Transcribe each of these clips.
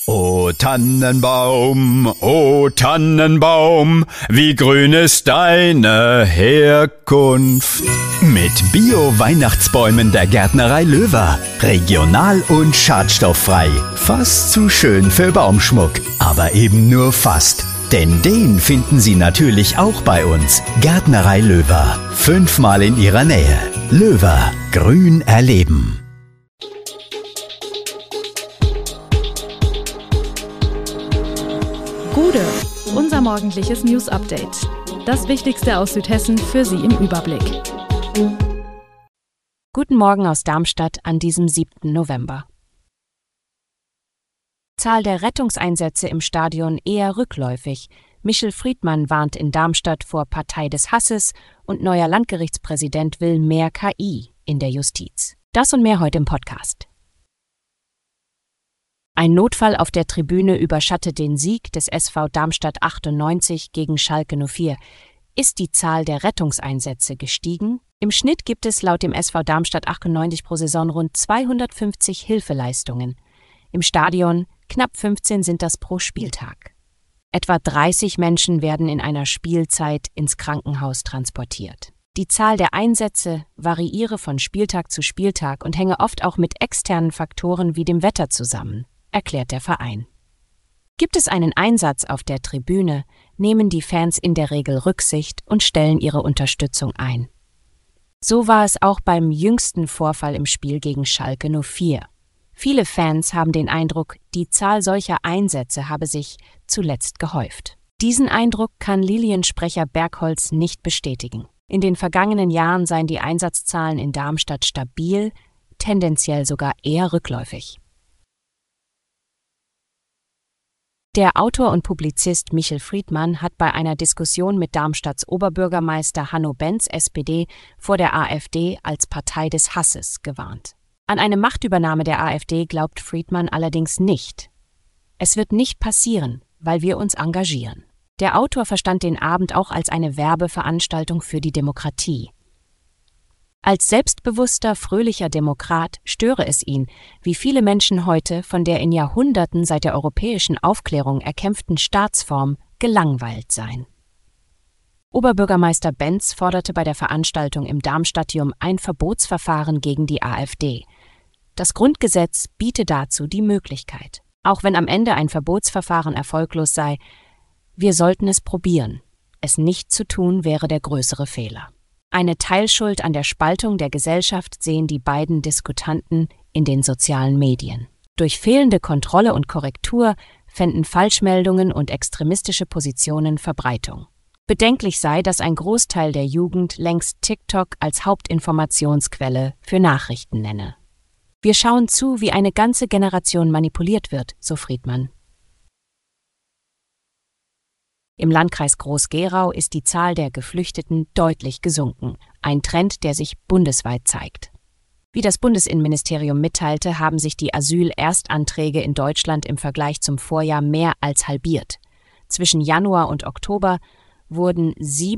O Tannenbaum, wie grün ist deine Herkunft. Mit Bio-Weihnachtsbäumen der Gärtnerei Löwer. Regional und schadstofffrei. Fast zu schön für Baumschmuck. Aber eben nur fast. Denn den finden Sie natürlich auch bei uns. Gärtnerei Löwer. 5-mal in Ihrer Nähe. Löwer. Grün erleben. Gude, unser morgendliches News-Update. Das Wichtigste aus Südhessen für Sie im Überblick. Guten Morgen aus Darmstadt an diesem 7. November. Zahl der Rettungseinsätze im Stadion eher rückläufig. Michel Friedmann warnt in Darmstadt vor Partei des Hasses und neuer Landgerichtspräsident will mehr KI in der Justiz. Das und mehr heute im Podcast. Ein Notfall auf der Tribüne überschattet den Sieg des SV Darmstadt 98 gegen Schalke 04. Ist die Zahl der Rettungseinsätze gestiegen? Im Schnitt gibt es laut dem SV Darmstadt 98 pro Saison rund 250 Hilfeleistungen. Im Stadion knapp 15 sind das pro Spieltag. Etwa 30 Menschen werden in einer Spielzeit ins Krankenhaus transportiert. Die Zahl der Einsätze variiere von Spieltag zu Spieltag und hänge oft auch mit externen Faktoren wie dem Wetter zusammen, erklärt der Verein. Gibt es einen Einsatz auf der Tribüne, nehmen die Fans in der Regel Rücksicht und stellen ihre Unterstützung ein. So war es auch beim jüngsten Vorfall im Spiel gegen Schalke 04. Viele Fans haben den Eindruck, die Zahl solcher Einsätze habe sich zuletzt gehäuft. Diesen Eindruck kann Liliensprecher Bergholz nicht bestätigen. In den vergangenen Jahren seien die Einsatzzahlen in Darmstadt stabil, tendenziell sogar eher rückläufig. Der Autor und Publizist Michel Friedmann hat bei einer Diskussion mit Darmstadts Oberbürgermeister Hanno Benz, SPD, vor der AfD als Partei des Hasses gewarnt. An eine Machtübernahme der AfD glaubt Friedmann allerdings nicht. Es wird nicht passieren, weil wir uns engagieren. Der Autor verstand den Abend auch als eine Werbeveranstaltung für die Demokratie. Als selbstbewusster, fröhlicher Demokrat störe es ihn, wie viele Menschen heute von der in Jahrhunderten seit der europäischen Aufklärung erkämpften Staatsform gelangweilt seien. Oberbürgermeister Benz forderte bei der Veranstaltung im Darmstadtium ein Verbotsverfahren gegen die AfD. Das Grundgesetz biete dazu die Möglichkeit. Auch wenn am Ende ein Verbotsverfahren erfolglos sei, wir sollten es probieren. Es nicht zu tun wäre der größere Fehler. Eine Teilschuld an der Spaltung der Gesellschaft sehen die beiden Diskutanten in den sozialen Medien. Durch fehlende Kontrolle und Korrektur fänden Falschmeldungen und extremistische Positionen Verbreitung. Bedenklich sei, dass ein Großteil der Jugend längst TikTok als Hauptinformationsquelle für Nachrichten nenne. Wir schauen zu, wie eine ganze Generation manipuliert wird, so Friedmann. Im Landkreis Groß-Gerau ist die Zahl der Geflüchteten deutlich gesunken, ein Trend, der sich bundesweit zeigt. Wie das Bundesinnenministerium mitteilte, haben sich die Asylerstanträge in Deutschland im Vergleich zum Vorjahr mehr als halbiert. Zwischen Januar und Oktober wurden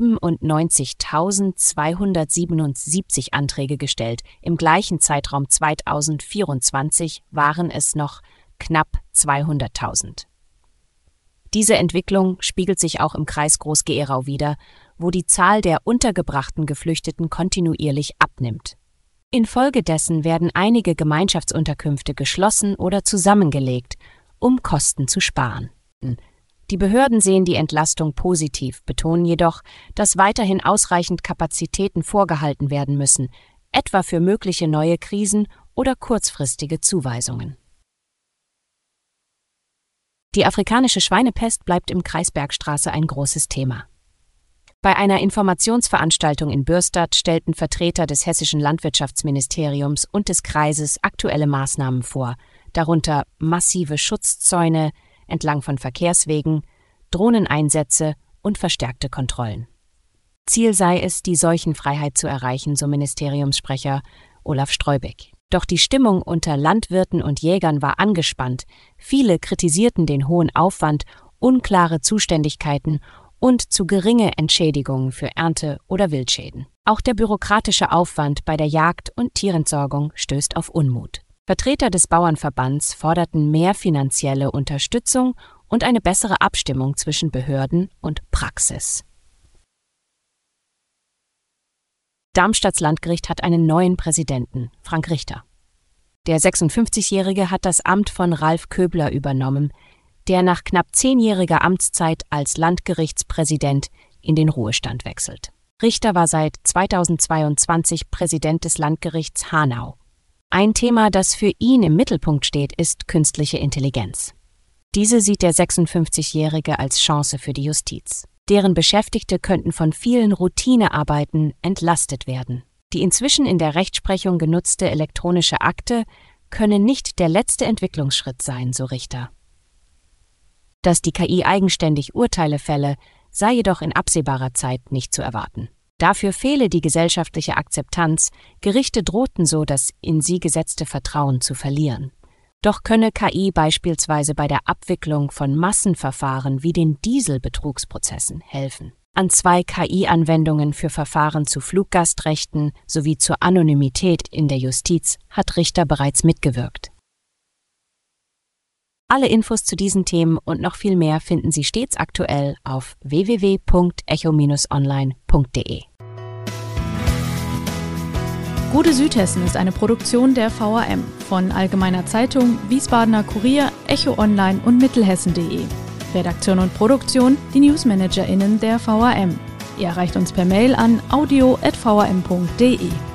97.277 Anträge gestellt. Im gleichen Zeitraum 2024 waren es noch knapp 200.000. Diese Entwicklung spiegelt sich auch im Kreis Groß-Gerau wider, wo die Zahl der untergebrachten Geflüchteten kontinuierlich abnimmt. Infolgedessen werden einige Gemeinschaftsunterkünfte geschlossen oder zusammengelegt, um Kosten zu sparen. Die Behörden sehen die Entlastung positiv, betonen jedoch, dass weiterhin ausreichend Kapazitäten vorgehalten werden müssen, etwa für mögliche neue Krisen oder kurzfristige Zuweisungen. Die afrikanische Schweinepest bleibt im Kreis Bergstraße ein großes Thema. Bei einer Informationsveranstaltung in Bürstadt stellten Vertreter des Hessischen Landwirtschaftsministeriums und des Kreises aktuelle Maßnahmen vor, darunter massive Schutzzäune entlang von Verkehrswegen, Drohneneinsätze und verstärkte Kontrollen. Ziel sei es, die Seuchenfreiheit zu erreichen, so Ministeriumssprecher Olaf Streubeck. Doch die Stimmung unter Landwirten und Jägern war angespannt. Viele kritisierten den hohen Aufwand, unklare Zuständigkeiten und zu geringe Entschädigungen für Ernte- oder Wildschäden. Auch der bürokratische Aufwand bei der Jagd und Tierentsorgung stößt auf Unmut. Vertreter des Bauernverbands forderten mehr finanzielle Unterstützung und eine bessere Abstimmung zwischen Behörden und Praxis. Darmstadts Landgericht hat einen neuen Präsidenten, Frank Richter. Der 56-Jährige hat das Amt von Ralf Köbler übernommen, der nach knapp 10-jähriger Amtszeit als Landgerichtspräsident in den Ruhestand wechselt. Richter war seit 2022 Präsident des Landgerichts Hanau. Ein Thema, das für ihn im Mittelpunkt steht, ist künstliche Intelligenz. Diese sieht der 56-Jährige als Chance für die Justiz. Deren Beschäftigte könnten von vielen Routinearbeiten entlastet werden. Die inzwischen in der Rechtsprechung genutzte elektronische Akte könne nicht der letzte Entwicklungsschritt sein, so Richter. Dass die KI eigenständig Urteile fälle, sei jedoch in absehbarer Zeit nicht zu erwarten. Dafür fehle die gesellschaftliche Akzeptanz, Gerichte drohten so, das in sie gesetzte Vertrauen zu verlieren. Doch könne KI beispielsweise bei der Abwicklung von Massenverfahren wie den Dieselbetrugsprozessen helfen. An 2 KI-Anwendungen für Verfahren zu Fluggastrechten sowie zur Anonymität in der Justiz hat Richter bereits mitgewirkt. Alle Infos zu diesen Themen und noch viel mehr finden Sie stets aktuell auf www.echo-online.de. Gute Südhessen ist eine Produktion der VRM von Allgemeiner Zeitung, Wiesbadener Kurier, Echo Online und Mittelhessen.de. Redaktion und Produktion, die NewsmanagerInnen der VRM. Ihr erreicht uns per Mail an audio@vrm.de.